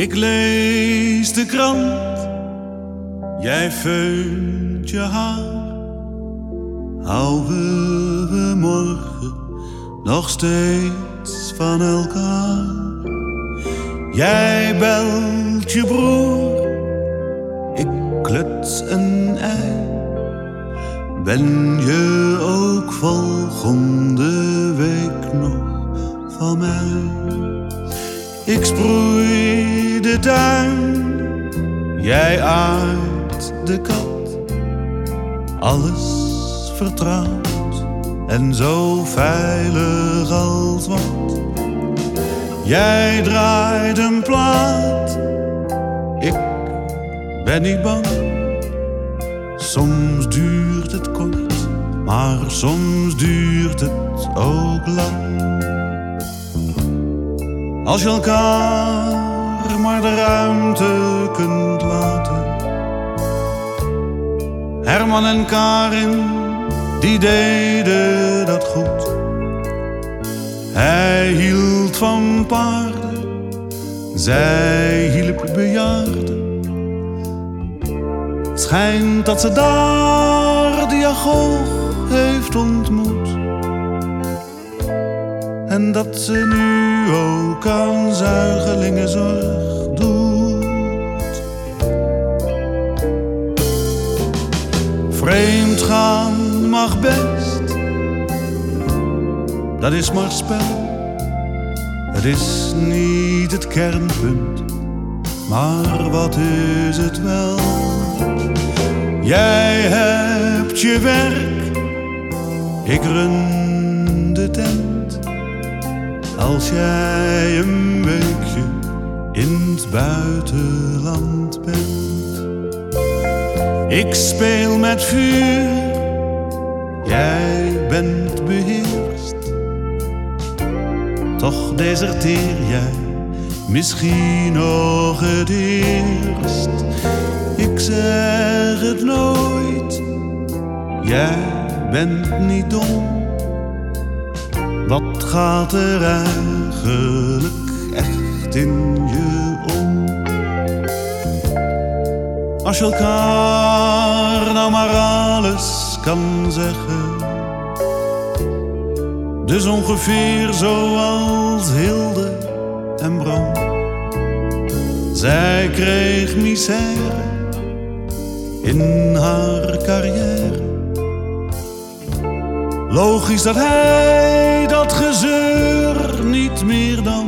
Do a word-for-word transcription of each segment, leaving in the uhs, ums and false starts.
Ik lees de krant, jij veunt je haar. Houden we morgen nog steeds van elkaar? Jij belt je broer, ik kluts een ei. Ben je ook volgende week nog van mij? Ik sproei de tuin, jij aardt de kat. Alles vertrouwd en zo veilig als wat. Jij draait een plaat, ik ben niet bang. Soms duurt het kort, maar soms duurt het ook lang. Als je elkaar maar de ruimte kunt laten. Herman en Karin, die deden dat goed. Hij hield van paarden, zij hielp bejaarden. Het schijnt dat ze daar Diagoog heeft ontmoet. En dat ze nu ook aan zuigelingenzorg doet. Vreemd gaan mag best, dat is maar spel. Het is niet het kernpunt, maar wat is het wel? Jij hebt je werk, ik run de tent. Als jij een weekje in het buitenland bent. Ik speel met vuur, jij bent beheerst. Toch deserteer jij misschien nog het eerst. Ik zeg het nooit, jij bent niet dom. Wat gaat er eigenlijk echt in je om? Als je elkaar nou maar alles kan zeggen. Dus ongeveer zoals Hilde en Bram. Zij kreeg misère in haar carrière. Logisch dat hij dat gezeur niet meer dan.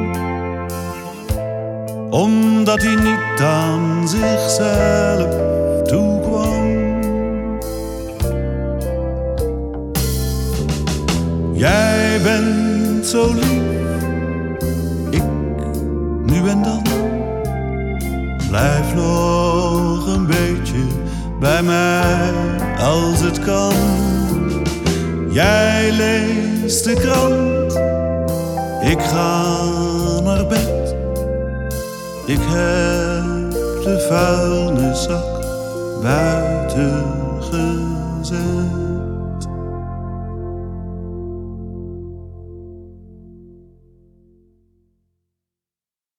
Omdat hij niet aan zichzelf toekwam. Jij bent zo lief, ik nu en dan. Blijf nog een beetje bij mij als het kan. Jij leest de krant, ik ga naar bed. Ik heb de vuilniszak buiten gezet.